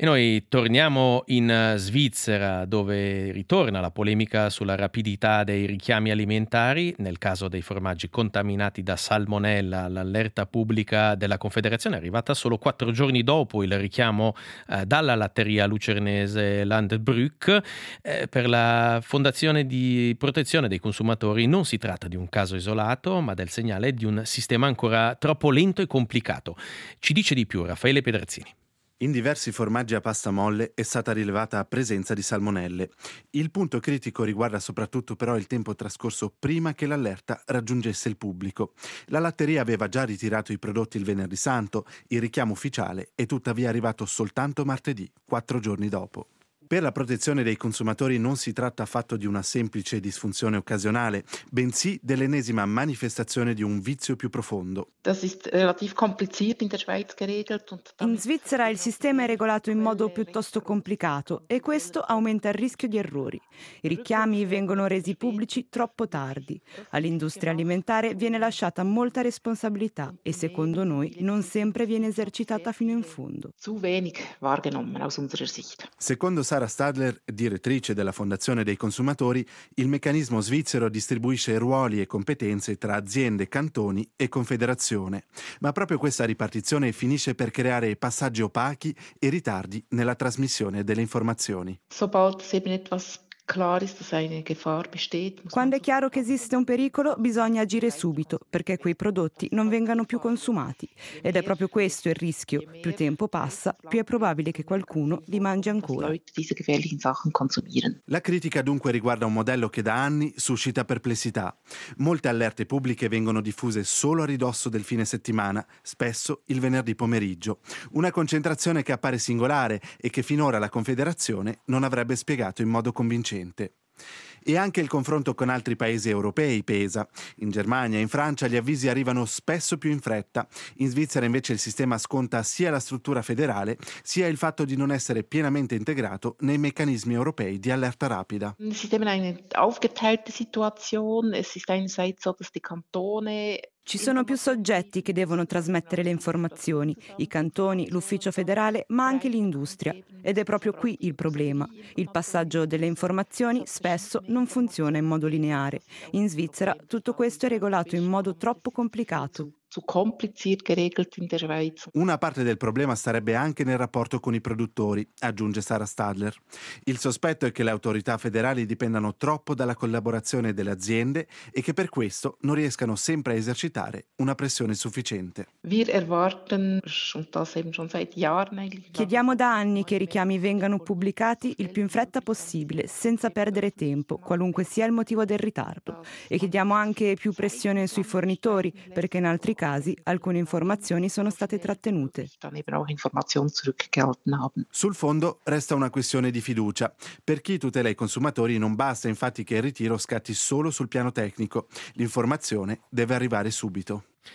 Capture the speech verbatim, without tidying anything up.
E noi torniamo in eh, Svizzera, dove ritorna la polemica sulla rapidità dei richiami alimentari. Nel caso dei formaggi contaminati da salmonella, l'allerta pubblica della Confederazione è arrivata solo quattro giorni dopo il richiamo eh, dalla latteria lucernese Landbrück. Eh, per la Fondazione di Protezione dei Consumatori non si tratta di un caso isolato, ma del segnale di un sistema ancora troppo lento e complicato. Ci dice di più Raffaele Pedrazzini. In diversi formaggi a pasta molle è stata rilevata presenza di salmonelle. Il punto critico riguarda soprattutto però il tempo trascorso prima che l'allerta raggiungesse il pubblico. La latteria aveva già ritirato i prodotti il venerdì santo, il richiamo ufficiale è tuttavia arrivato soltanto martedì, quattro giorni dopo. Per la protezione dei consumatori non si tratta affatto di una semplice disfunzione occasionale, bensì dell'ennesima manifestazione di un vizio più profondo. Das ist relativ kompliziert in der Schweiz geregelt. Und In damit Svizzera il sistema è regolato in modo piuttosto complicato e questo aumenta il rischio di errori. I richiami vengono resi pubblici troppo tardi. All'industria alimentare viene lasciata molta responsabilità e secondo noi non sempre viene esercitata fino in fondo. zu wenig wahrgenommen aus unserer Sicht. Secondo Sara Stadler, direttrice della Fondazione dei Consumatori, il meccanismo svizzero distribuisce ruoli e competenze tra aziende, cantoni e confederazione. Ma proprio questa ripartizione finisce per creare passaggi opachi e ritardi nella trasmissione delle informazioni. Sobald es eben etwas klar ist, dass eine Gefahr besteht, muss Quando man è chiaro che esiste un pericolo, bisogna agire subito perché quei prodotti non vengano più consumati. Ed è proprio questo il rischio. Più tempo passa, più è probabile che qualcuno li mangi dass ancora. Leute diese gefährlichen Sachen konsumieren. La critica dunque riguarda un modello che da anni suscita perplessità. Molte allerte pubbliche vengono diffuse solo a ridosso del fine settimana, spesso il venerdì pomeriggio. Una concentrazione che appare singolare e che finora la Confederazione non avrebbe spiegato in modo convincente. E anche il confronto con altri paesi europei pesa. In Germania e in Francia gli avvisi arrivano spesso più in fretta. In Svizzera invece il sistema sconta sia la struttura federale sia il fatto di non essere pienamente integrato nei meccanismi europei di allerta rapida. Es ist eben eine aufgeteilte Situation. Es ist einerseits so, dass die Kantone Ci sono più soggetti che devono trasmettere le informazioni, i cantoni, l'ufficio federale, ma anche l'industria. Ed è proprio qui il problema. Il passaggio delle informazioni spesso non funziona in modo lineare. In Svizzera tutto questo è regolato in modo troppo complicato. zu kompliziert geregelt in der Schweiz. Una parte del problema starebbe anche nel rapporto con i produttori, aggiunge Sara Stadler. Il sospetto è che le autorità federali dipendano troppo dalla collaborazione delle aziende e che per questo non riescano sempre a esercitare una pressione sufficiente. Wir erwarten, und das eben schon seit Jahren eigentlich, Chiediamo da anni che i richiami vengano pubblicati il più in fretta possibile, senza perdere tempo, qualunque sia il motivo del ritardo. E chiediamo anche più pressione sui fornitori, perché in altri casi alcune informazioni sono state trattenute. dann eben auch Informationen zurückgehalten haben. Sul fondo resta una questione di fiducia. Per chi tutela i consumatori non basta infatti che il ritiro scatti solo sul piano tecnico. L'informazione deve arrivare subito.